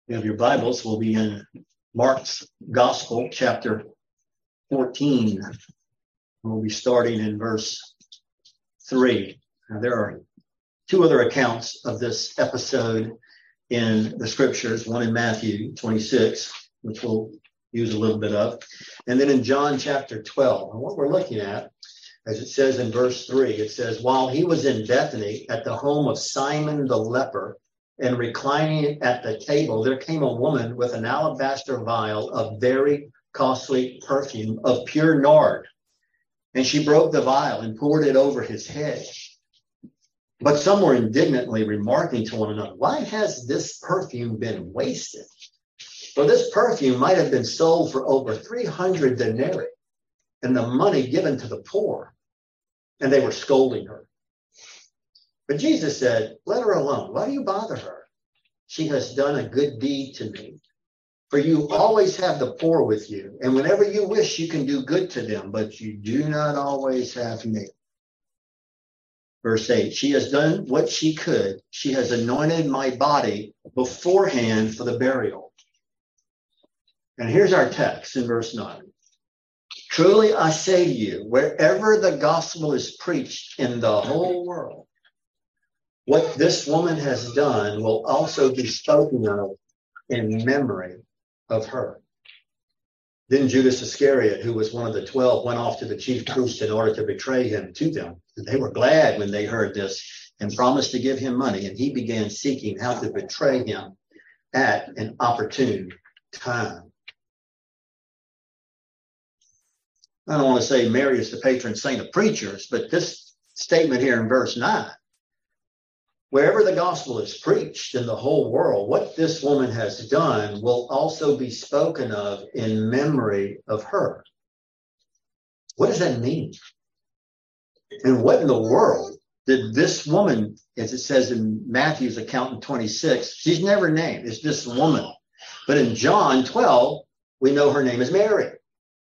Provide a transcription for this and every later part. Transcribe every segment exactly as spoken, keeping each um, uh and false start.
You have your Bibles, we'll be in Mark's Gospel, chapter fourteen. We'll be starting in verse three. Now, there are two other accounts of this episode in the scriptures, one in Matthew twenty-six, which we'll use a little bit of, and then in John chapter twelve. And what we're looking at, as it says in verse three, it says, while he was in Bethany at the home of Simon the leper, and reclining at the table, there came a woman with an alabaster vial of very costly perfume of pure nard. And she broke the vial and poured it over his head. But some were indignantly remarking to one another, why has this perfume been wasted? For this perfume might have been sold for over three hundred denarii and the money given to the poor. And they were scolding her. But Jesus said, let her alone. Why do you bother her? She has done a good deed to me. For you always have the poor with you, and whenever you wish, you can do good to them, but you do not always have me. Verse eight, she has done what she could. She has anointed my body beforehand for the burial. And here's our text in verse nine. Truly I say to you, wherever the gospel is preached in the whole world, what this woman has done will also be spoken of in memory of her. Then Judas Iscariot, who was one of the twelve, went off to the chief priests in order to betray him to them. They were glad when they heard this and promised to give him money, and he began seeking how to betray him at an opportune time. I don't want to say Mary is the patron saint of preachers, but this statement here in verse nine, wherever the gospel is preached in the whole world, what this woman has done will also be spoken of in memory of her. What does that mean? And what in the world did this woman, as it says in Matthew's account in twenty-six, she's never named, it's this woman. But in John twelve, we know her name is Mary.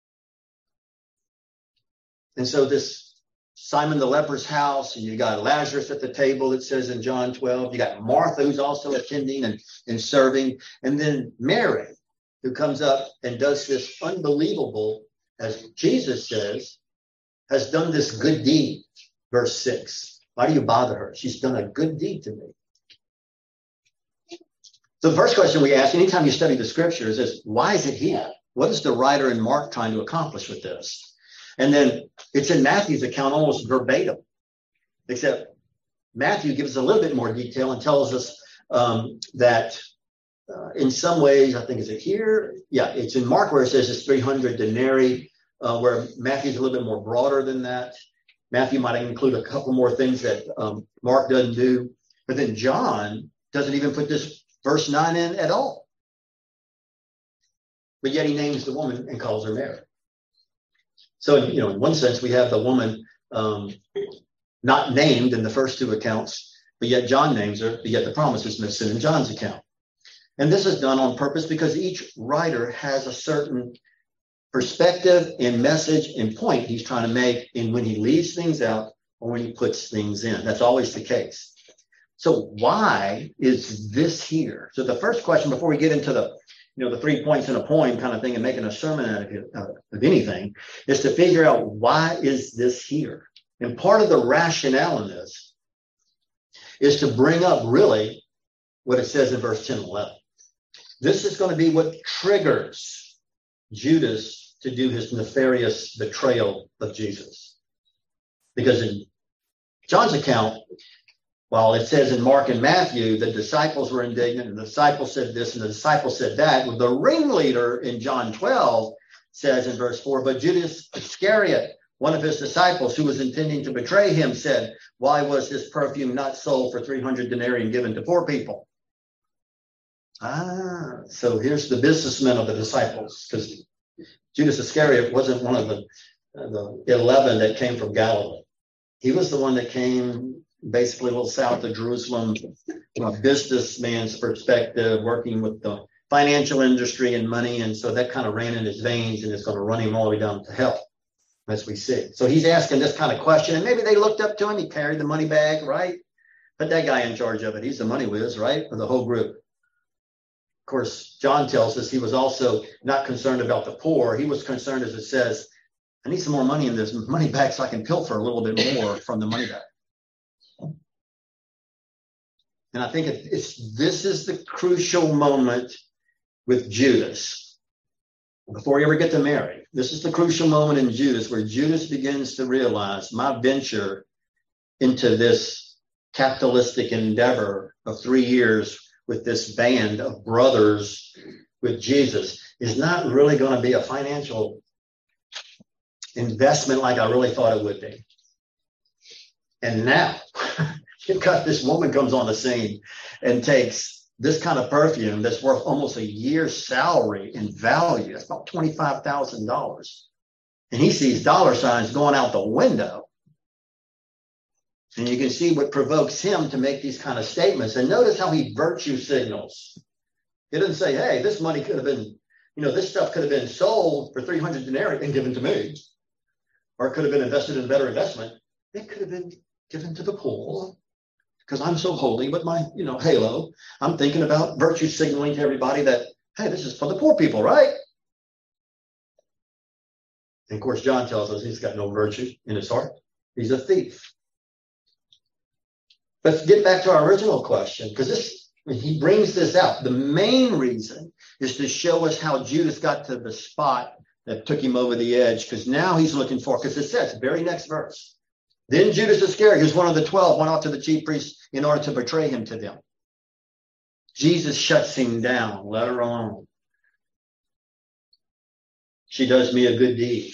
And so this Simon the leper's house, and you got Lazarus at the table, it says in John twelve. You got Martha, who's also attending and, and serving. And then Mary, who comes up and does this unbelievable, as Jesus says, has done this good deed. Verse six. Why do you bother her? She's done a good deed to me. So the first question we ask anytime you study the scriptures is, why is it here? What is the writer in Mark trying to accomplish with this? And then it's in Matthew's account almost verbatim, except Matthew gives us a little bit more detail and tells us um, that uh, in some ways, I think, is it here? Yeah, it's in Mark where it says it's three hundred denarii, uh, where Matthew's a little bit more broader than that. Matthew might include a couple more things that um, Mark doesn't do. But then John doesn't even put this verse nine in at all. But yet he names the woman and calls her Mary. So, you know, in one sense, we have the woman um, not named in the first two accounts, but yet John names her, but yet the promise is missing in John's account. And this is done on purpose because each writer has a certain perspective and message and point he's trying to make in when he leaves things out or when he puts things in. That's always the case. So why is this here? So the first question before we get into the you know, the three points in a poem kind of thing and making a sermon out of, it, uh, of anything, is to figure out why is this here? And part of the rationale in this is to bring up really what it says in verse ten and eleven. This is going to be what triggers Judas to do his nefarious betrayal of Jesus. Because in John's account, while it says in Mark and Matthew, the disciples were indignant, and the disciples said this, and the disciples said that. Well, the ringleader in John twelve says in verse four, but Judas Iscariot, one of his disciples who was intending to betray him, said, why was this perfume not sold for three hundred denarii and given to poor people? Ah, so here's the businessmen of the disciples, because Judas Iscariot wasn't one of the, uh, the eleven that came from Galilee. He was the one that came basically a little south of Jerusalem, from a businessman's perspective, working with the financial industry and money. And so that kind of ran in his veins and it's going to run him all the way down to hell, as we see. So he's asking this kind of question. And maybe they looked up to him. He carried the money bag, right? Put that guy in charge of it. He's the money whiz, right? For the whole group. course, John tells us he was also not concerned about the poor. He was concerned, as it says, I need some more money in this money bag so I can pilfer a little bit more from the money bag. And I think it's this is the crucial moment with Judas. Before we ever get to Mary, this is the crucial moment in Judas where Judas begins to realize my venture into this capitalistic endeavor of three years with this band of brothers with Jesus is not really going to be a financial investment like I really thought it would be. And now you've got this woman comes on the scene and takes this kind of perfume that's worth almost a year's salary in value. That's about twenty-five thousand dollars. And he sees dollar signs going out the window. And you can see what provokes him to make these kind of statements. And notice how he virtue signals. He doesn't say, hey, this money could have been, you know, this stuff could have been sold for three hundred denarii and given to me. Or it could have been invested in a better investment. It could have been given to the poor. Because I'm so holy with my, you know, halo. I'm thinking about virtue signaling to everybody that, hey, this is for the poor people, right? And of course, John tells us he's got no virtue in his heart. He's a thief. Let's get back to our original question, because this he brings this out. The main reason is to show us how Judas got to the spot that took him over the edge, because now he's looking for, because it says, very next verse. Then Judas Iscariot, who's one of the twelve, went off to the chief priests in order to betray him to them. Jesus shuts him down. Let her alone. She does me a good deed.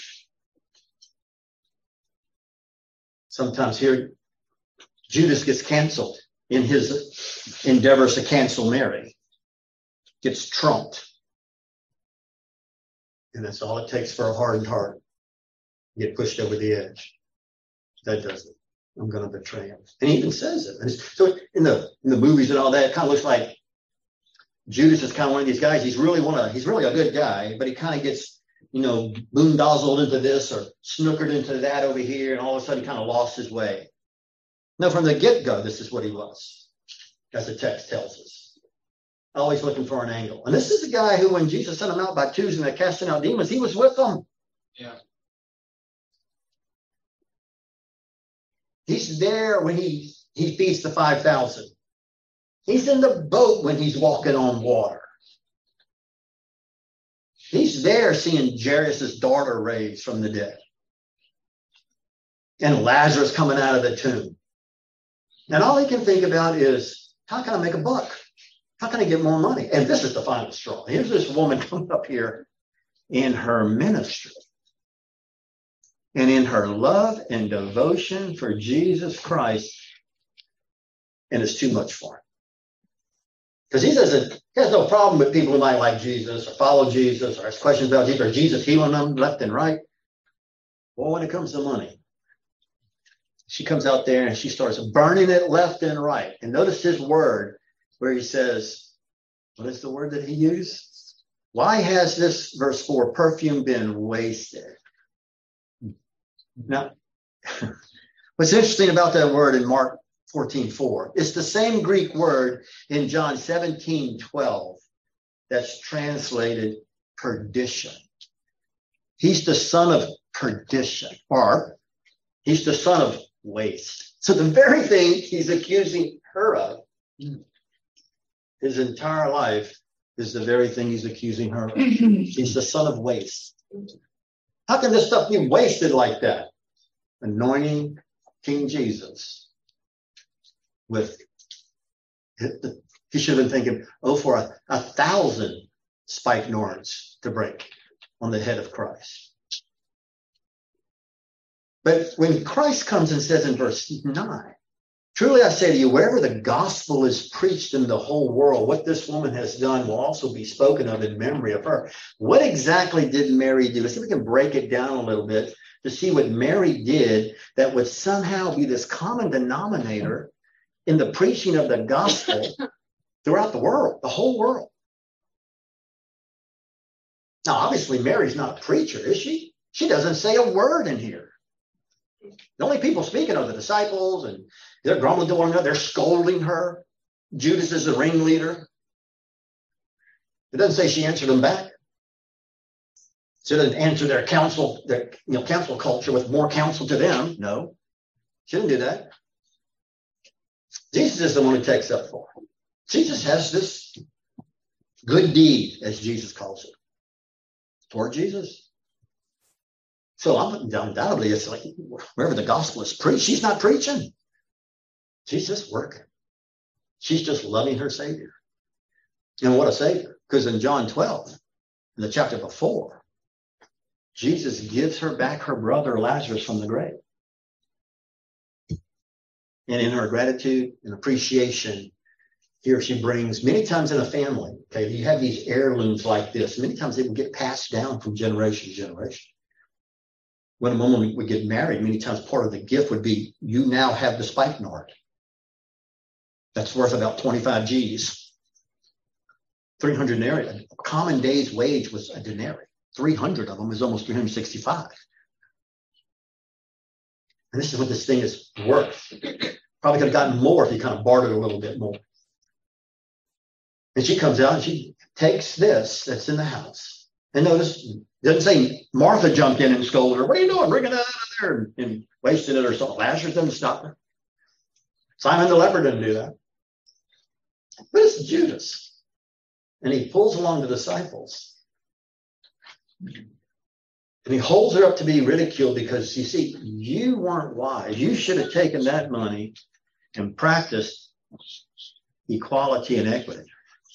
Sometimes here, Judas gets canceled in his endeavors to cancel Mary. Gets trumped. And that's all it takes for a hardened heart. Get pushed over the edge. That does it. I'm going to betray him. And he even says it. And so in the in the movies and all that, it kind of looks like Judas is kind of one of these guys. He's really one of he's really a good guy, but he kind of gets, you know, boondozzled into this or snookered into that over here, and all of a sudden kind of lost his way. No, from the get-go, this is what he was, as the text tells us. Always looking for an angle. And this is the guy who, when Jesus sent him out by twos and they're casting out demons, he was with them. Yeah. He's there when he, he feeds the five thousand. He's in the boat when he's walking on water. He's there seeing Jairus' daughter raised from the dead. And Lazarus coming out of the tomb. And all he can think about is, how can I make a buck? How can I get more money? And this is the final straw. Here's this woman coming up here in her ministry. And in her love and devotion for Jesus Christ, and it's too much for him. Because he doesn't, he has no problem with people who might like Jesus or follow Jesus or ask questions about Jesus or Jesus healing them left and right. Well, when it comes to money, she comes out there and she starts burning it left and right. And notice his word where he says, what is the word that he used? Why has this, verse four, perfume been wasted? Now, what's interesting about that word in Mark fourteen four, it's the same Greek word in John seventeen twelve that's translated perdition. He's the son of perdition, or he's the son of waste. So the very thing he's accusing her of his entire life is the very thing he's accusing her of. He's the son of waste. How can this stuff be wasted like that? Anointing King Jesus with, he should have been thinking, oh, for a, a thousand spikenards to break on the head of Christ. But when Christ comes and says in verse nine, truly I say to you, wherever the gospel is preached in the whole world, what this woman has done will also be spoken of in memory of her. What exactly did Mary do? Let's see if we can break it down a little bit to see what Mary did that would somehow be this common denominator in the preaching of the gospel throughout the world, the whole world. Now, obviously, Mary's not a preacher, is she? She doesn't say a word in here. The only people speaking are the disciples, and they're grumbling to one another. They're scolding her. Judas is the ringleader. It doesn't say she answered them back. She didn't answer their counsel, their you know, counsel culture with more counsel to them. No, she didn't do that. Jesus is the one who takes up for her. Jesus has this good deed, as Jesus calls it, toward Jesus. So I'm undoubtedly, it's like wherever the gospel is preached, she's not preaching. She's just working. She's just loving her Savior. And what a Savior. Because in John twelve, in the chapter before, Jesus gives her back her brother Lazarus from the grave. And in her gratitude and appreciation, here she brings, many times in a family, okay, you have these heirlooms like this. Many times they will get passed down from generation to generation. When a woman would get married, many times part of the gift would be, you now have the spikenard. That's worth about twenty-five G's. three hundred denarii. A common day's wage was a denarii. three hundred of them is almost three hundred sixty-five. And this is what this thing is worth. Probably could have gotten more if he kind of bartered a little bit more. And she comes out and she takes this that's in the house. And notice, it doesn't say Martha jumped in and scolded her. What are you doing? Bringing it out of there and wasting it or something. Lazarus doesn't stop her. Simon the leper didn't do that. But it's Judas. And he pulls along the disciples. And he holds her up to be ridiculed because, you see, you weren't wise. You should have taken that money and practiced equality and equity.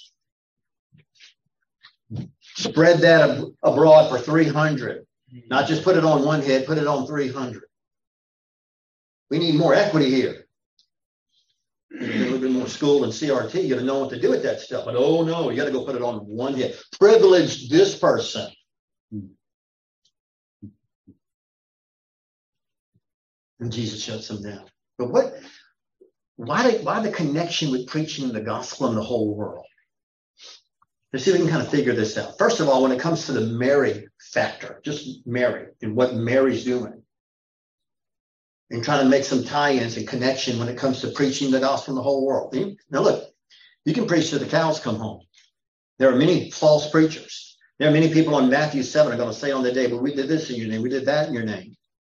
Spread that ab- abroad for three hundred. Not just put it on one head, put it on three hundred. We need more equity here. A little bit more school and C R T, you got to know what to do with that stuff. But oh no, you got to go put it on one head. Privilege this person. And Jesus shuts them down. But what? Why the, why the connection with preaching the gospel in the whole world? Let's see if we can kind of figure this out. First of all, when it comes to the Mary factor, just Mary and what Mary's doing, and trying to make some tie-ins and connection when it comes to preaching the gospel in the whole world. Now look, you can preach till the cows come home. There are many false preachers. There are many people on Matthew seven are going to say on the day, but we did this in your name, we did that in your name.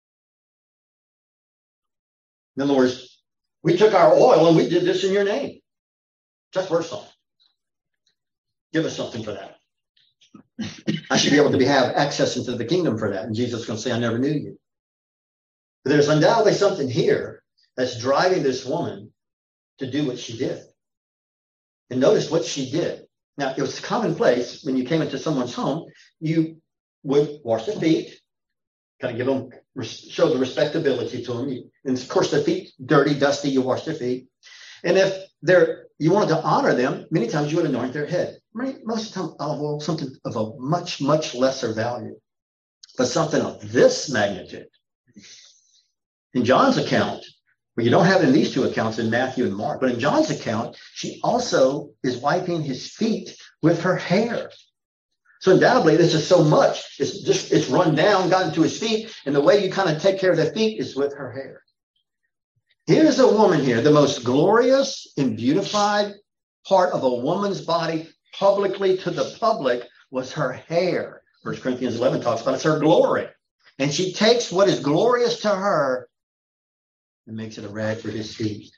In other words, we took our oil and we did this in your name. Just worth something. Give us something for that. I should be able to be, have access into the kingdom for that. And Jesus is going to say, I never knew you. But there's undoubtedly something here that's driving this woman to do what she did. And notice what she did. Now, it was commonplace when you came into someone's home, you would wash their feet, kind of give them, show the respectability to them. And of course, the feet dirty, dusty, you wash their feet. And if they're, you wanted to honor them, many times you would anoint their head. Most of the time, olive oil, something of a much, much lesser value. But something of this magnitude. In John's account, well, you don't have it in these two accounts, in Matthew and Mark, but in John's account, she also is wiping his feet with her hair. So undoubtedly, this is so much. It's just, it's run down, gotten to his feet, and the way you kind of take care of the feet is with her hair. Here's a woman here, the most glorious and beautified part of a woman's body publicly to the public was her hair. First Corinthians eleven talks about it's her glory. And she takes what is glorious to her and makes it a rag for his feet.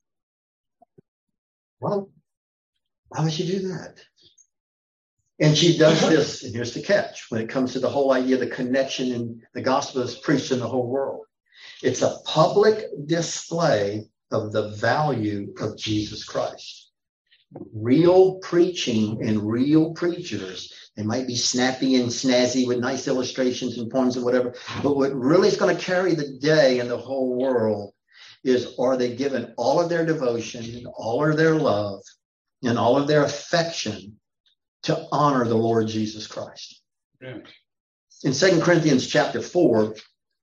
Well, why would she do that? And she does this, and here's the catch, when it comes to the whole idea of the connection in the gospel is preached in the whole world. It's a public display of the value of Jesus Christ. Real preaching and real preachers, they might be snappy and snazzy with nice illustrations and poems and whatever, but what really is going to carry the day in the whole world is, are they given all of their devotion and all of their love and all of their affection to honor the Lord Jesus Christ? Yeah. In Second Corinthians chapter four,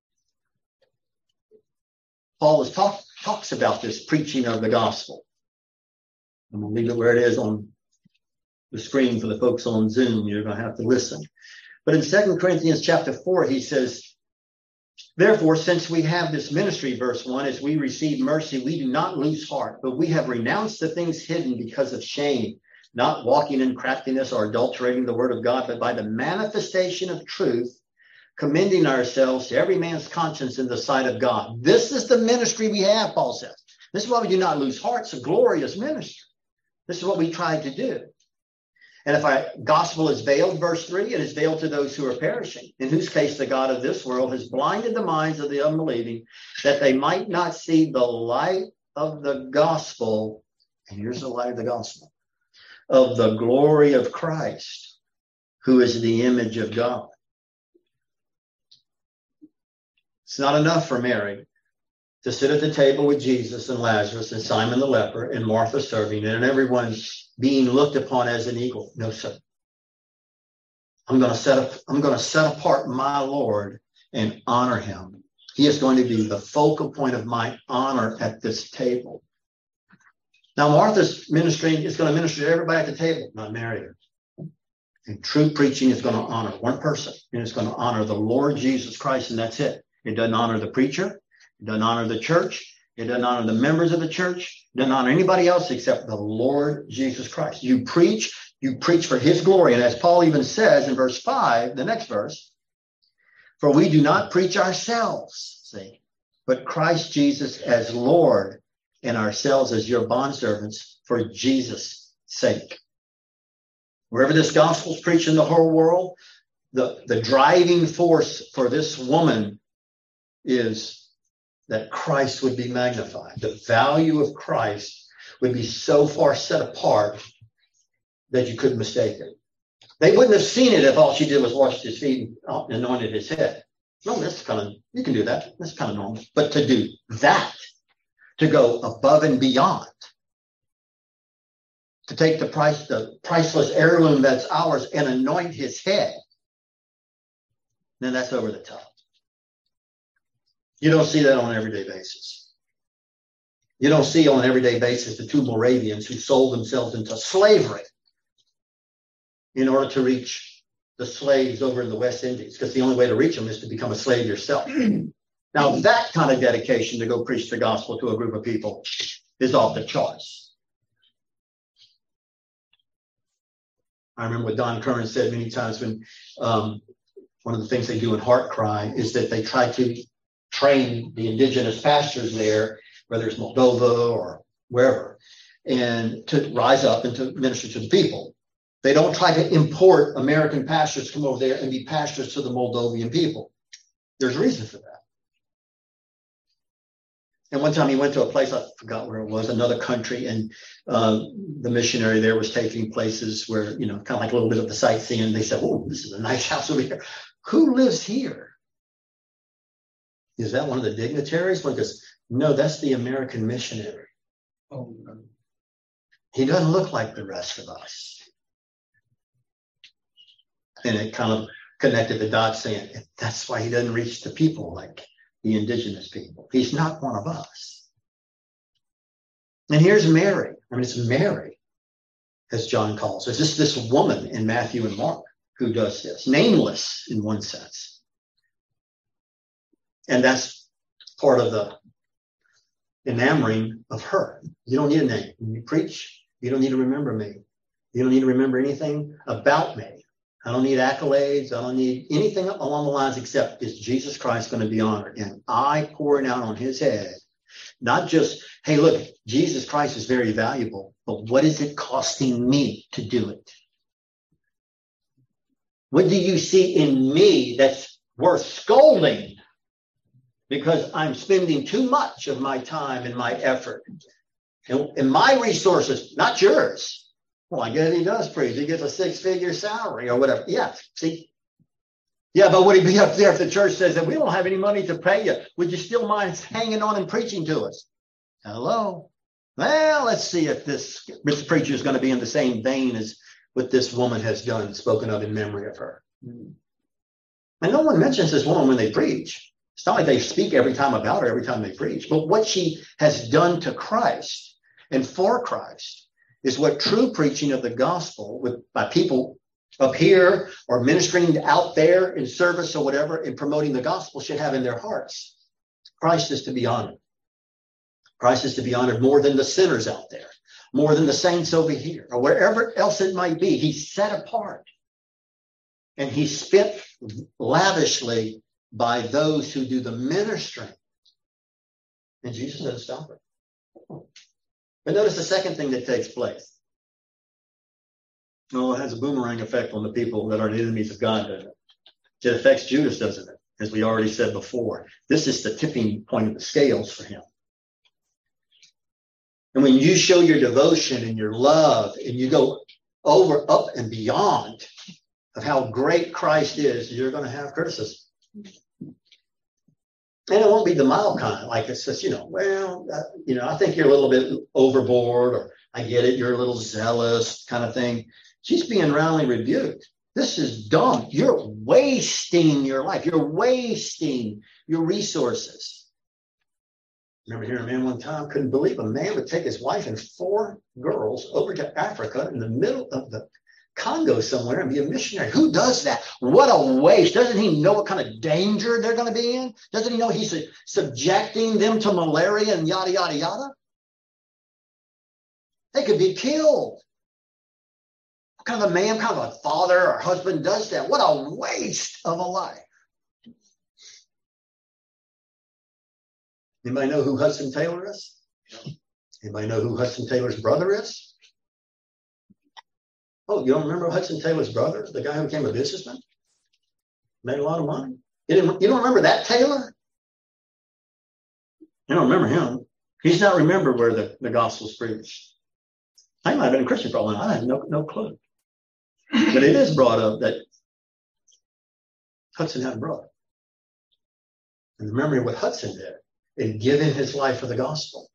Paul is talk, talks about this preaching of the gospel. I'm going to leave it where it is on the screen for the folks on Zoom. You're going to have to listen. But in Second Corinthians chapter four, he says, therefore, since we have this ministry, verse one, as we receive mercy, we do not lose heart, but we have renounced the things hidden because of shame, not walking in craftiness or adulterating the word of God, but by the manifestation of truth, commending ourselves to every man's conscience in the sight of God. This is the ministry we have, Paul says. This is why we do not lose heart. It's a glorious ministry. This is what we try to do. And if our gospel is veiled, verse three, it is veiled to those who are perishing, in whose case the God of this world has blinded the minds of the unbelieving, that they might not see the light of the gospel. And here's the light of the gospel, of the glory of Christ, who is the image of God. It's not enough for Mary to sit at the table with Jesus and Lazarus and Simon the leper and Martha serving and everyone being looked upon as an equal. No, sir. I'm going to set up, I'm going to set apart my Lord and honor him. He is going to be the focal point of my honor at this table. Now, Martha's ministry is going to minister to everybody at the table, not Mary. And true preaching is going to honor one person, and it's going to honor the Lord Jesus Christ, and that's it. It doesn't honor the preacher. It doesn't honor the church. It doesn't honor the members of the church. It doesn't honor anybody else except the Lord Jesus Christ. You preach, you preach for his glory. And as Paul even says in verse five, the next verse, for we do not preach ourselves, see, but Christ Jesus as Lord, and ourselves as your bondservants for Jesus' sake. Wherever this gospel is preached in the whole world, the, the driving force for this woman is that Christ would be magnified. The value of Christ would be so far set apart that you couldn't mistake it. They wouldn't have seen it if all she did was wash his feet and anointed his head. No, that's kind of, you can do that. That's kind of normal. But to do that, to go above and beyond, to take the price, the priceless heirloom that's ours and anoint his head, then that's over the top. You don't see that on an everyday basis. You don't see on an everyday basis the two Moravians who sold themselves into slavery in order to reach the slaves over in the West Indies, because the only way to reach them is to become a slave yourself. Now, that kind of dedication to go preach the gospel to a group of people is off the charts. I remember what Don Curran said many times when um, one of the things they do in Heart Cry is that they try to train the indigenous pastors there, whether it's Moldova or wherever, and to rise up and to minister to the people. They don't try to import American pastors to come over there and be pastors to the Moldovan people. There's a reason for that. And one time he went to a place, I forgot where it was, another country, and uh, the missionary there was taking places where, you know, kind of like a little bit of the sightseeing. They said, oh, this is a nice house over here. Who lives here? Is that one of the dignitaries? One goes, no, that's the American missionary. Oh, no. He doesn't look like the rest of us. And it kind of connected the dots, saying that's why he doesn't reach the people like the indigenous people. He's not one of us. And here's Mary. I mean, it's Mary, as John calls her. It's just this woman in Matthew and Mark who does this, nameless in one sense. And that's part of the enamoring of her. You don't need a name. When you preach, you don't need to remember me. You don't need to remember anything about me. I don't need accolades. I don't need anything along the lines except, is Jesus Christ going to be honored? And I pouring out on his head, not just, hey, look, Jesus Christ is very valuable, but what is it costing me to do it? What do you see in me that's worth scolding because I'm spending too much of my time and my effort and, and my resources, not yours? Well, I guess he does preach. He gets a six-figure salary or whatever. Yeah, see? Yeah, but would he be up there if the church says that we don't have any money to pay you? Would you still mind hanging on and preaching to us? Hello? Well, let's see if this, this preacher is going to be in the same vein as what this woman has done, spoken of in memory of her. And no one mentions this woman when they preach. It's not like they speak every time about her, every time they preach. But what she has done to Christ and for Christ is what true preaching of the gospel with by people up here or ministering out there in service or whatever and promoting the gospel should have in their hearts. Christ is to be honored. Christ is to be honored more than the sinners out there, more than the saints over here, or wherever else it might be. He's set apart. And he's spent lavishly by those who do the ministering. And Jesus doesn't stop it. But notice the second thing that takes place. Oh, it has a boomerang effect on the people that are enemies of God, doesn't it? It affects Judas, doesn't it? As we already said before. This is the tipping point of the scales for him. And when you show your devotion and your love, and you go over, up, and beyond of how great Christ is, you're going to have criticism. And it won't be the mild kind, like it says, you know, well, uh, you know, I think you're a little bit overboard, or I get it, you're a little zealous kind of thing. She's being roundly rebuked. This is dumb. You're wasting your life. You're wasting your resources. Remember hearing a man one time couldn't believe a man would take his wife and four girls over to Africa in the middle of the Congo somewhere and be a missionary. Who does that? What a waste. Doesn't he know what kind of danger they're going to be in? Doesn't he know he's subjecting them to malaria and yada, yada, yada? They could be killed. What kind of a man, kind of a father or husband does that? What a waste of a life. Anybody know who Hudson Taylor is? Anybody know who Hudson Taylor's brother is? Oh, you don't remember Hudson Taylor's brother, the guy who became a businessman? Made a lot of money. You, didn't, you don't remember that Taylor? You don't remember him. He's not remembered where the, the gospel's preached. I might have been a Christian for a while. I had no, no clue. But it is brought up that Hudson had a brother. And the memory of what Hudson did in giving his life for the gospel.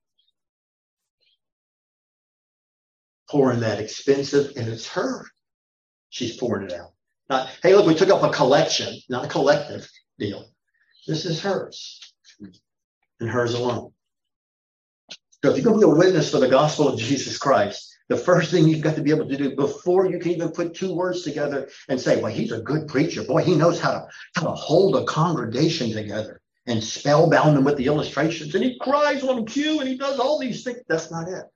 Pouring that expensive, and it's her. She's pouring it out. Not, hey, look, we took up a collection, not a collective deal. This is hers. And hers alone. So if you're going to be a witness for the gospel of Jesus Christ, the first thing you've got to be able to do before you can even put two words together and say, well, he's a good preacher. Boy, he knows how to, how to hold a congregation together and spellbound them with the illustrations. And he cries on cue and he does all these things. That's not it.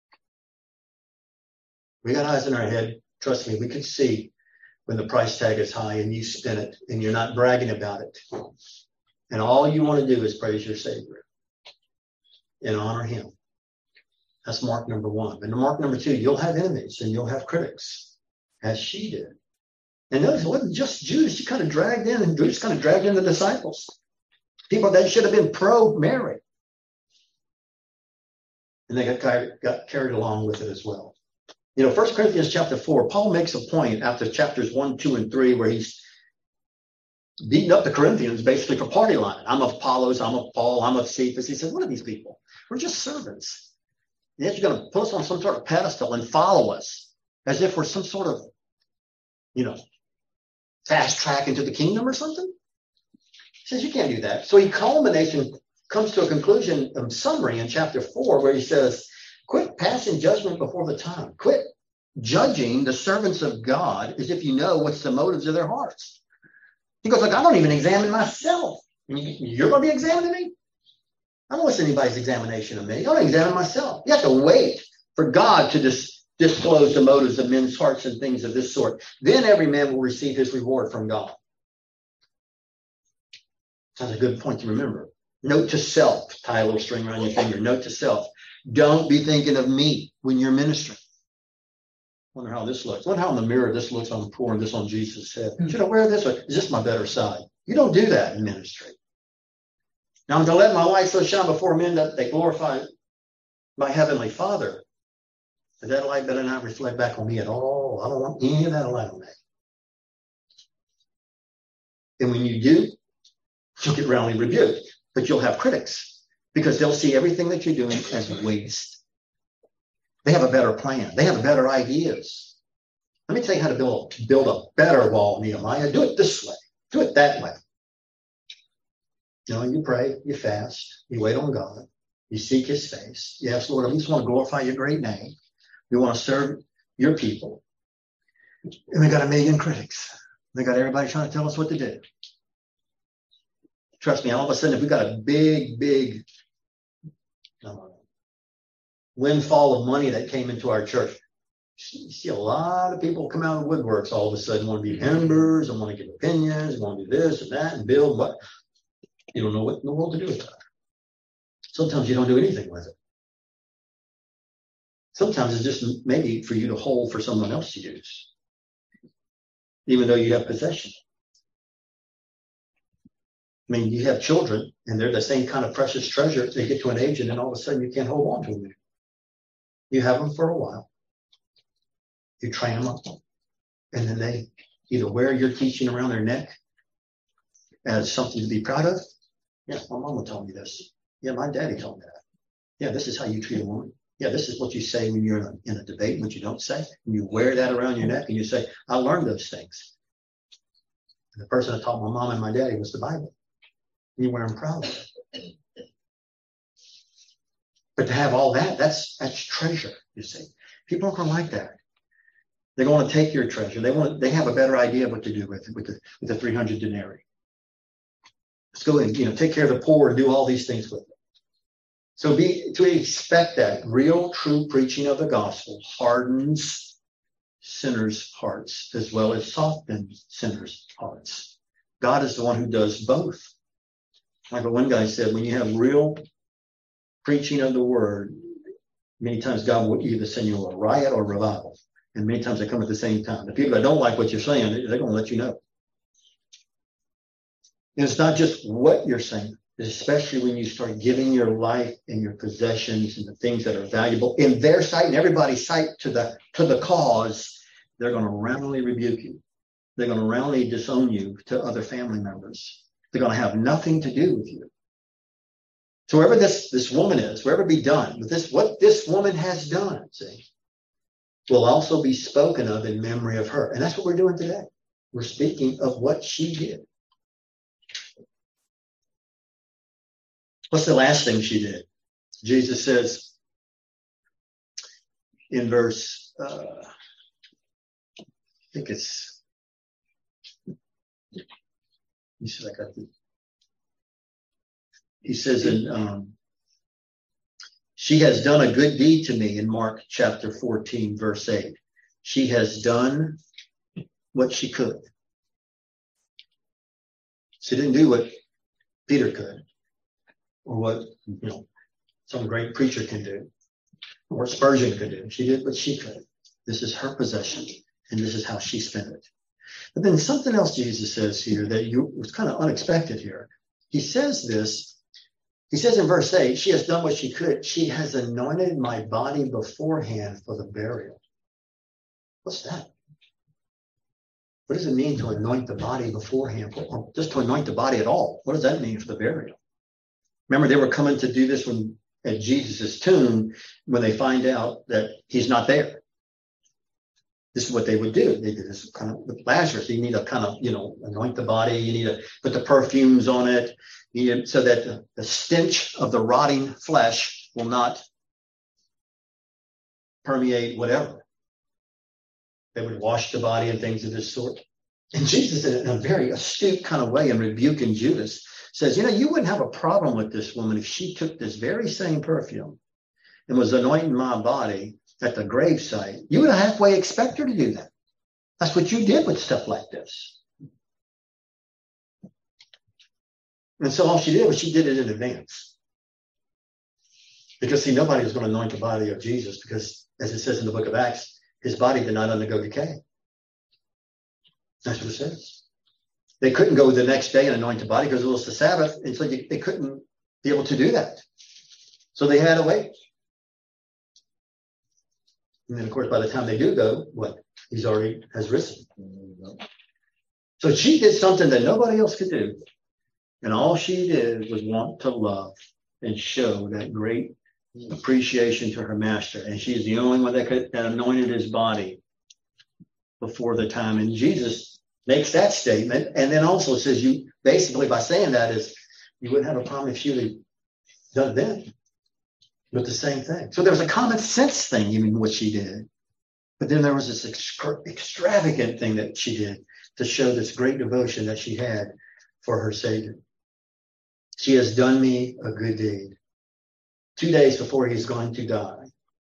We got eyes in our head. Trust me, we can see when the price tag is high and you spin it and you're not bragging about it. And all you want to do is praise your Savior and honor him. That's mark number one. And mark number two, you'll have enemies and you'll have critics, as she did. And notice it wasn't just Judas. She kind of dragged in, and Judas kind of dragged in the disciples. People that should have been pro-Mary. And they got carried, got carried along with it as well. You know, First Corinthians chapter four, Paul makes a point after chapters one, two, and three, where he's beating up the Corinthians basically for party line. I'm of Apollos, I'm of Paul, I'm of Cephas. He says, what are these people? We're just servants. And yet you're going to put us on some sort of pedestal and follow us as if we're some sort of, you know, fast track into the kingdom or something. He says, you can't do that. So he culminates and comes to a conclusion, a summary in chapter four, where he says, quit passing judgment before the time. Quit judging the servants of God as if you know what's the motives of their hearts. He goes, look, I don't even examine myself. You're going to be examining me? I don't listen to anybody's examination of me. I don't examine myself. You have to wait for God to dis- disclose the motives of men's hearts and things of this sort. Then every man will receive his reward from God. That's a good point to remember. Note to self. Tie a little string around your finger. Note to self. Don't be thinking of me when you're ministering. Wonder how this looks. Wonder how in the mirror this looks on pouring this on Jesus' head. Should I wear this? Or is this my better side? You don't do that in ministry. Now I'm going to let my light so shine before men that they glorify my heavenly Father. But that light better not reflect back on me at all. I don't want any of that light on me. And when you do, you'll get roundly rebuked. But you'll have critics, because they'll see everything that you're doing as waste. They have a better plan. They have better ideas. Let me tell you how to build, build a better wall, Nehemiah. Do it this way. Do it that way. You know, you pray, you fast, you wait on God, you seek his face. You ask, Lord, I just want to glorify your great name. We want to serve your people. And we got a million critics. They got everybody trying to tell us what to do. Trust me, all of a sudden, if we got a big, big uh, windfall of money that came into our church. You see a lot of people come out of the woodworks all of a sudden, want to be members and want to give opinions, want to do this and that and build what. You don't know what in the world to do with that. Sometimes you don't do anything with it. Sometimes it's just maybe for you to hold for someone else to use, even though you have possession. I mean, you have children, and they're the same kind of precious treasure. They get to an age, and then all of a sudden you can't hold on to them. You have them for a while. You train them up, and then they either wear your teaching around their neck as something to be proud of. Yeah, my mama told me this. Yeah, my daddy told me that. Yeah, this is how you treat a woman. Yeah, this is what you say when you're in a, in a debate, what you don't say. And you wear that around your neck, and you say, I learned those things. And the person that taught my mom and my daddy was the Bible. And you wear them proudly. But to have all that, that's that's treasure, you see. People aren't going to like that. They're going to take your treasure. They want. They have a better idea of what to do with it, with the with the three hundred denarii. Let's go and, you know, take care of the poor and do all these things with it. So be to expect that real, true preaching of the gospel hardens sinners' hearts as well as softens sinners' hearts. God is the one who does both. Like one guy said, when you have real preaching of the word, many times God will either send you a riot or revival. And many times they come at the same time. The people that don't like what you're saying, they're going to let you know. And it's not just what you're saying, especially when you start giving your life and your possessions and the things that are valuable in their sight and everybody's sight to the to the cause. They're going to roundly rebuke you. They're going to roundly disown you to other family members. They're going to have nothing to do with you. So wherever this, this woman is, wherever it be done, with this, what this woman has done, see, will also be spoken of in memory of her. And that's what we're doing today. We're speaking of what she did. What's the last thing she did? Jesus says in verse, uh, I think it's, he says, I got the, he says, in, um, she has done a good deed to me in Mark chapter fourteen, verse eight. She has done what she could. She didn't do what Peter could, or what, you know, some great preacher can do, or Spurgeon could do. She did what she could. This is her possession, and this is how she spent it. But then something else Jesus says here that you was kind of unexpected here. He says this. He says in verse eight, she has done what she could. She has anointed my body beforehand for the burial. What's that? What does it mean to anoint the body beforehand? Or just to anoint the body at all? What does that mean for the burial? Remember, they were coming to do this when at Jesus' tomb when they find out that he's not there. This is what they would do. They did this kind of with Lazarus. You need to kind of, you know, anoint the body. You need to put the perfumes on it, you need, so that the, the stench of the rotting flesh will not permeate whatever. They would wash the body and things of this sort. And Jesus, in a very astute kind of way, in rebuking Judas, says, you know, you wouldn't have a problem with this woman if she took this very same perfume and was anointing my body at the gravesite. You would halfway expect her to do that. That's what you did with stuff like this. And so all she did was she did it in advance. Because, see, nobody was going to anoint the body of Jesus because, as it says in the book of Acts, his body did not undergo decay. That's what it says. They couldn't go the next day and anoint the body because it was the Sabbath, and so you, they couldn't be able to do that. So they had to wait. And then, of course, by the time they do go, what? He's already has risen. So she did something that nobody else could do. And all she did was want to love and show that great appreciation to her master. And she's the only one that could that anointed his body before the time. And Jesus makes that statement. And then also says, you basically by saying that is you wouldn't have a problem if she would have done then. But the same thing. So there was a common sense thing, even what she did. But then there was this extra, extravagant thing that she did to show this great devotion that she had for her Savior. She has done me a good deed. Two days before he's going to die,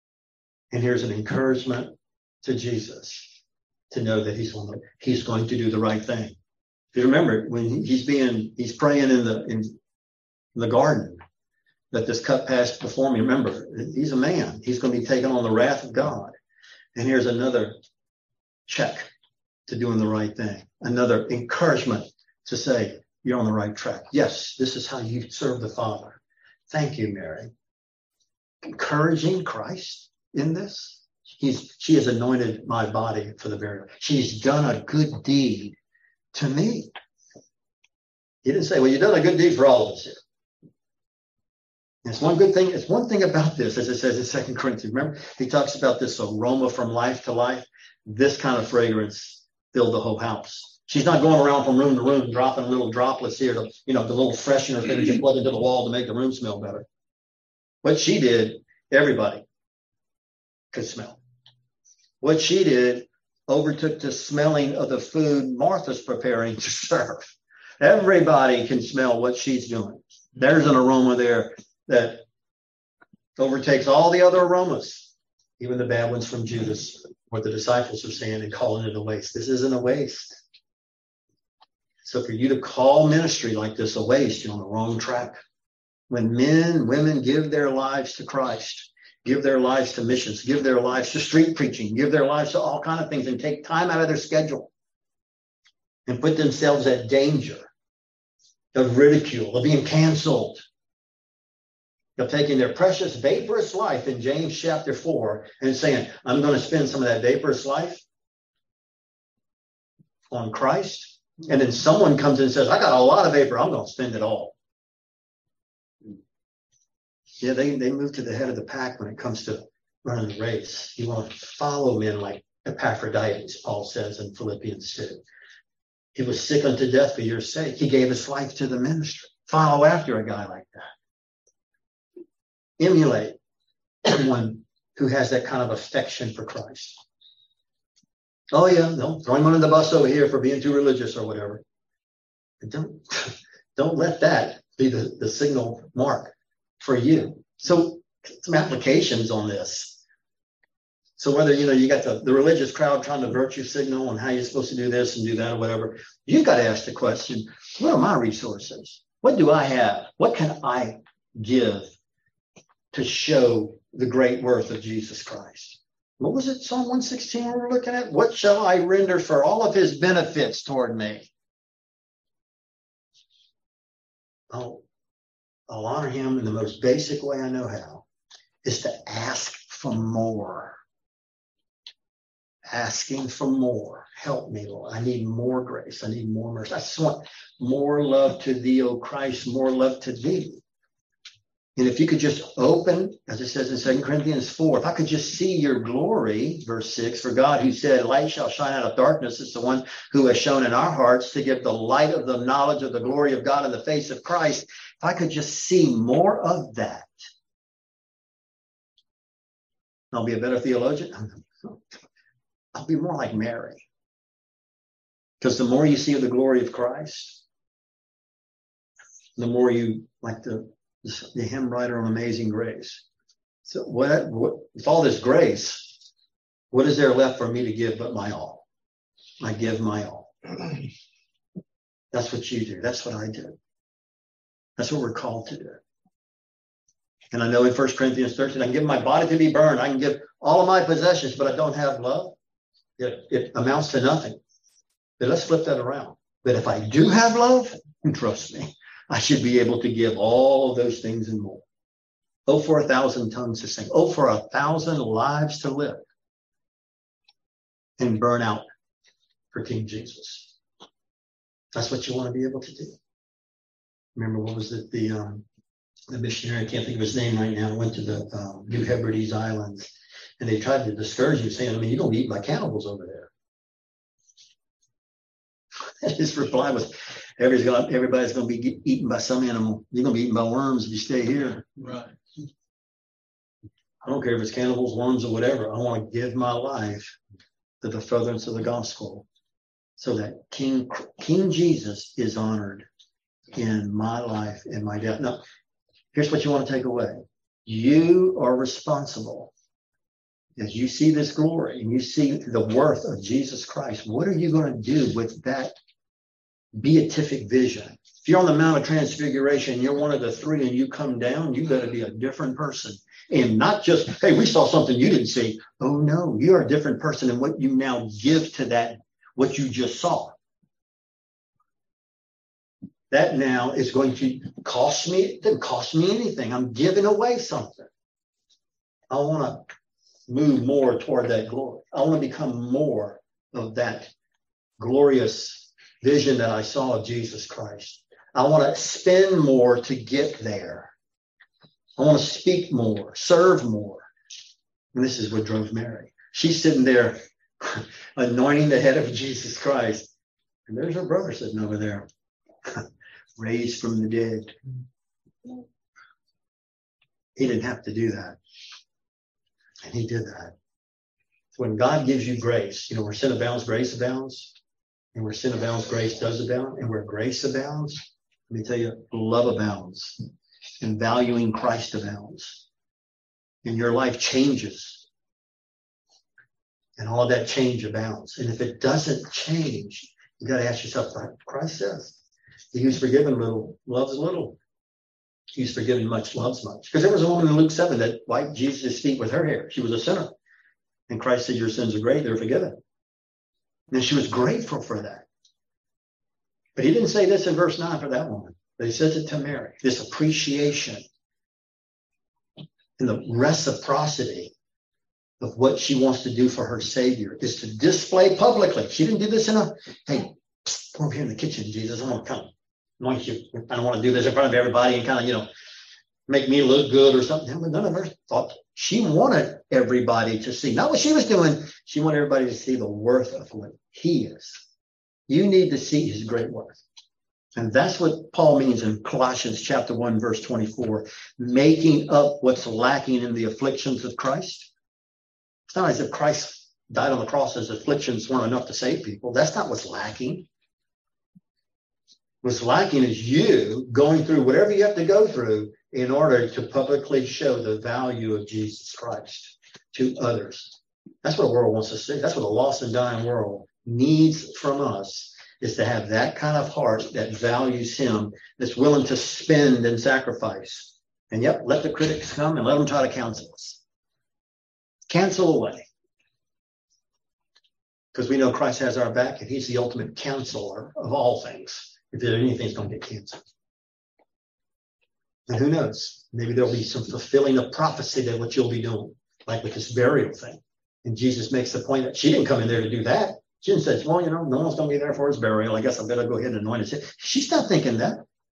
And here's an encouragement to Jesus to know that he's on the, he's going to do the right thing. If you remember, when he's being, he's praying in the, in the garden, that this cup pass before me. Remember, he's a man. He's going to be taking on the wrath of God. And here's another check to doing the right thing. Another encouragement to say, you're on the right track. Yes, this is how you serve the Father. Thank you, Mary. Encouraging Christ in this. He's, she has anointed my body for the burial. She's done a good deed to me. He didn't say, well, you've done a good deed for all of us here. And it's one good thing. It's one thing about this, as it says in Second Corinthians. Remember, he talks about this aroma from life to life. This kind of fragrance filled the whole house. She's not going around from room to room, dropping little droplets here to, you know, the little freshener thing you plug into the wall to make the room smell better. What she did, everybody could smell. What she did overtook the smelling of the food Martha's preparing to serve. Everybody can smell what she's doing. There's an aroma there that overtakes all the other aromas, even the bad ones from Judas, what the disciples are saying and calling it a waste. This isn't a waste. So for you to call ministry like this a waste, you're on the wrong track. When men, women give their lives to Christ, give their lives to missions, give their lives to street preaching, give their lives to all kinds of things, and take time out of their schedule and put themselves at danger of ridicule, of being canceled, of taking their precious vaporous life in James chapter four and saying, I'm going to spend some of that vaporous life on Christ. And then someone comes in and says, I got a lot of vapor, I'm going to spend it all. Yeah, they, they move to the head of the pack when it comes to running the race. You want to follow men like Epaphroditus, Paul says in Philippians two. He was sick unto death for your sake. He gave his life to the ministry. Follow after a guy like that. Emulate someone who has that kind of affection for Christ. Oh, yeah, don't throw him under the bus over here for being too religious or whatever. And don't, don't let that be the, the signal mark for you. So some applications on this. So whether, you know, you got the, the religious crowd trying to virtue signal on how you're supposed to do this and do that or whatever, you've got to ask the question, what are my resources? What do I have? What can I give to show the great worth of Jesus Christ? What was it, Psalm one sixteen we were looking at? What shall I render for all of his benefits toward me? Oh, I'll honor him in the most basic way I know how, is to ask for more. Asking for more. Help me, Lord. I need more grace. I need more mercy. I just want more love to thee, O Christ, more love to thee. And if you could just open, as it says in Second Corinthians four, if I could just see your glory, verse six, for God who said, light shall shine out of darkness, is the one who has shown in our hearts to give the light of the knowledge of the glory of God in the face of Christ. If I could just see more of that, I'll be a better theologian. I'll be more like Mary. Because the more you see of the glory of Christ, the more you, like the, the hymn writer on Amazing Grace. So what, what, with all this grace, what is there left for me to give but my all? I give my all. That's what you do. That's what I do. That's what we're called to do. And I know in First Corinthians thirteen, I can give my body to be burned. I can give all of my possessions, but I don't have love. It, it amounts to nothing. But let's flip that around. But if I do have love, trust me, I should be able to give all of those things and more. Oh, for a thousand tongues to sing. Oh, for a thousand lives to live and burn out for King Jesus. That's what you want to be able to do. Remember, what was it? The um, the missionary, I can't think of his name right now, went to the um, New Hebrides Islands, and they tried to discourage him, saying, I mean, you're going to be eaten by cannibals over there. And his reply was, everybody's going, everybody's going to be eaten by some animal. You're going to be eaten by worms if you stay here. Right. I don't care if it's cannibals, worms, or whatever. I want to give my life to the furtherance of the gospel so that King, King Jesus is honored in my life and my death. Now, here's what you want to take away. You are responsible as you see this glory and you see the worth of Jesus Christ, what are you going to do with that beatific vision? If you're on the Mount of Transfiguration, you're one of the three and you come down, you got to be a different person. And not just, hey, we saw something you didn't see. Oh, no, you're a different person in what you now give to that, what you just saw. That now is going to cost me, it didn't cost me anything. I'm giving away something. I want to move more toward that glory. I want to become more of that glorious vision that I saw of Jesus Christ. I want to spend more to get there. I want to speak more, serve more. And this is what drove Mary. She's sitting there anointing the head of Jesus Christ. And there's her brother sitting over there, raised from the dead. He didn't have to do that. And he did that. When God gives you grace, you know, where sin abounds, grace abounds. And where sin abounds, grace does abound. And where grace abounds, let me tell you, love abounds. And valuing Christ abounds. And your life changes. And all that change abounds. And if it doesn't change, you got to ask yourself, like Christ says, he who's forgiven little loves little. He's forgiven much, loves much. Because there was a woman in Luke seven that wiped Jesus' feet with her hair. She was a sinner. And Christ said, your sins are great, they're forgiven. And she was grateful for that. But he didn't say this in verse nine for that woman. But he says it to Mary. This appreciation and the reciprocity of what she wants to do for her Savior is to display publicly. She didn't do this in a, hey, come over here in the kitchen, Jesus. I want to come. anoint you. I don't want to do this in front of everybody and kind of, you know, make me look good or something. But none of her thought. She wanted everybody to see, not what she was doing. She wanted everybody to see the worth of what he is. You need to see his great worth. And that's what Paul means in Colossians chapter one, verse twenty-four, making up what's lacking in the afflictions of Christ. It's not as if Christ died on the cross as afflictions weren't enough to save people. That's not what's lacking. What's lacking is you going through whatever you have to go through in order to publicly show the value of Jesus Christ to others. That's what the world wants to see. That's what a lost and dying world needs from us, is to have that kind of heart that values him, that's willing to spend and sacrifice. And yep, let the critics come and let them try to counsel us. Cancel away. Because we know Christ has our back and he's the ultimate counselor of all things. If there's anything that's going to get canceled. And who knows? Maybe there'll be some fulfilling of prophecy that what you'll be doing, like with this burial thing. And Jesus makes the point that she didn't come in there to do that. She didn't say, well, you know, no one's going to be there for his burial. I guess I better go ahead and anoint his head. She's not thinking that.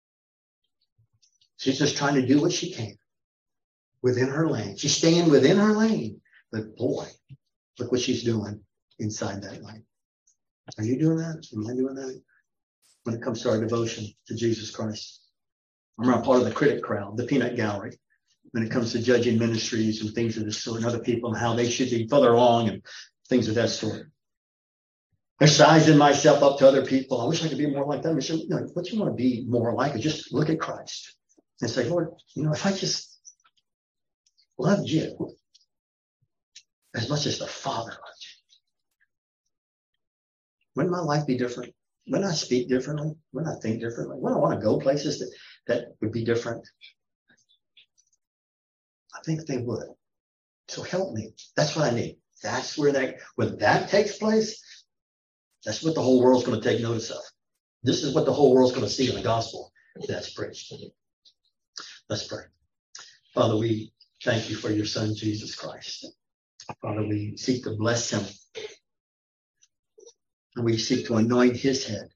She's just trying to do what she can within her lane. She's staying within her lane. But boy, look what she's doing inside that lane. Are you doing that? Am I doing that? When it comes to our devotion to Jesus Christ. I'm a part of the critic crowd, the peanut gallery, when it comes to judging ministries and things of this sort, and other people and how they should be further along and things of that sort. They're sizing myself up to other people. I wish I could be more like them. I said, you know, what you want to be more like is just look at Christ and say, Lord, you know, if I just loved you as much as the Father loved you, wouldn't my life be different? Wouldn't I speak differently? Wouldn't I think differently? Wouldn't I want to go places that, that would be different? I think they would. So help me. That's what I need. That's where that, when that takes place, that's what the whole world's going to take notice of. This is what the whole world's going to see in the gospel that's preached. Let's pray. Father, we thank you for your son, Jesus Christ. Father, we seek to bless him. And we seek to anoint his head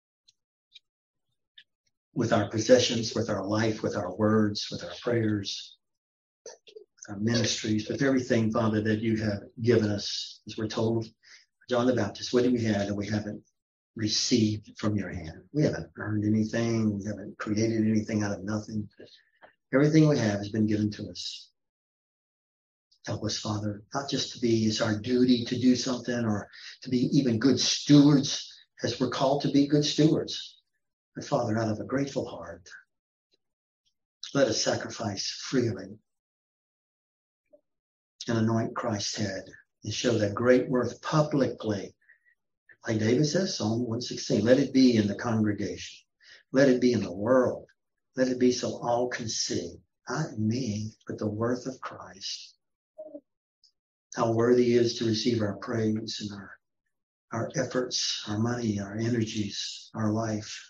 with our possessions, with our life, with our words, with our prayers, with our ministries, with everything, Father, that you have given us. As we're told, John the Baptist, what do we have that we haven't received from your hand? We haven't earned anything. We haven't created anything out of nothing. Everything we have has been given to us. Help us, Father, not just to be, it's our duty to do something or to be even good stewards as we're called to be good stewards. But Father, out of a grateful heart, let us sacrifice freely. and anoint Christ's head and show that great worth publicly. Like David says, Psalm one sixteen, let it be in the congregation. Let it be in the world. Let it be so all can see, not me, but the worth of Christ. How worthy he is to receive our praise and our, our efforts, our money, our energies, our life.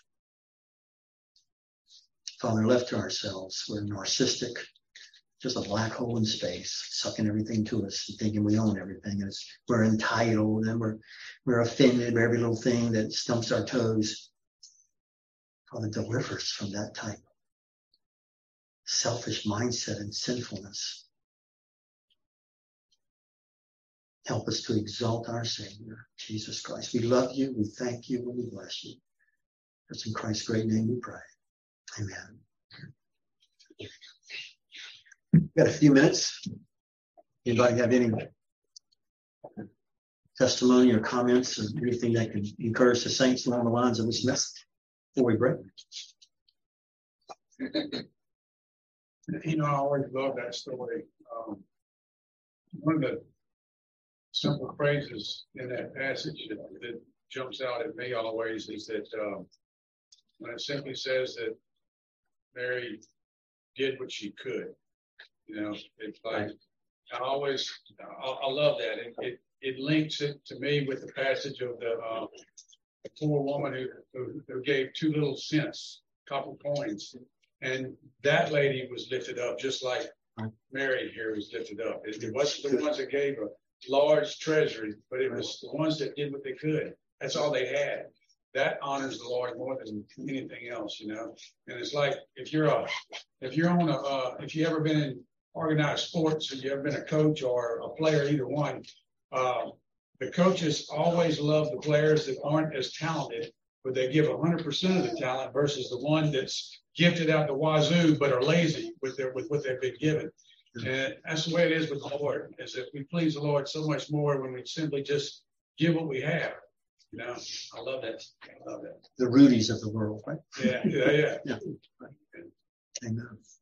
Father, left to ourselves, we're narcissistic, just a black hole in space, sucking everything to us and thinking we own everything. And we're entitled and we're, we're offended by every little thing that stumps our toes. Father, deliver us from that type of selfish mindset and sinfulness. Help us to exalt our Savior, Jesus Christ. We love you, we thank you, and we bless you. It's in Christ's great name we pray. Amen. We've got a few minutes. Anybody have any testimony or comments or anything that can encourage the saints along the lines of this message before we break? You know, I always love that story. Um, one of the simple phrases in that passage that, that jumps out at me always is that um, when it simply says that Mary did what she could. You know, it's like, I always, I, I love that. It, it it links it to me with the passage of the, uh, the poor woman who, who, who gave two little cents, couple coins. And that lady was lifted up, just like Mary here was lifted up. It, it wasn't the ones that gave a large treasury, but it was the ones that did what they could. That's all they had. That honors the Lord more than anything else, you know. And it's like if you're a, if you're on a, uh, if you ever been in organized sports, or you ever been a coach or a player, either one, uh, the coaches always love the players that aren't as talented, but they give one hundred percent of the talent versus the one that's gifted out the wazoo but are lazy with their with what they've been given. And that's the way it is with the Lord, is that we please the Lord so much more when we simply just give what we have. You know, I love that. I love that. The Rudies of the world, right? Yeah, yeah, yeah. Yeah. Amen.